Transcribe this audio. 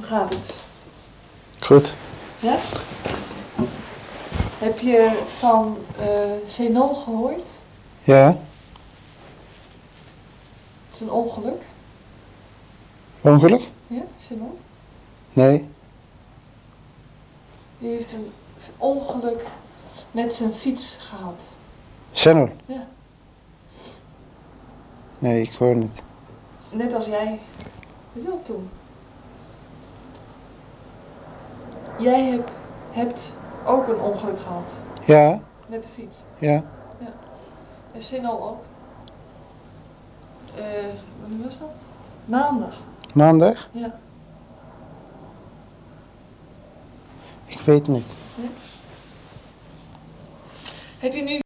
gaat het? Goed. Ja? Heb je van Zenol gehoord? Ja? Het is een ongeluk. Ongeluk? Ja, Zenol? Nee. Die heeft een ongeluk met zijn fiets gehad. Senol? Ja. Nee, ik hoor niet. Net als jij. Weet je wel toen? Jij hebt ook een ongeluk gehad. Ja? Met de fiets. Ja? Ja. En Zenol ook. Wanneer was dat? Maandag. Maandag? Ja. Ik weet niet. Ja. Heb je nu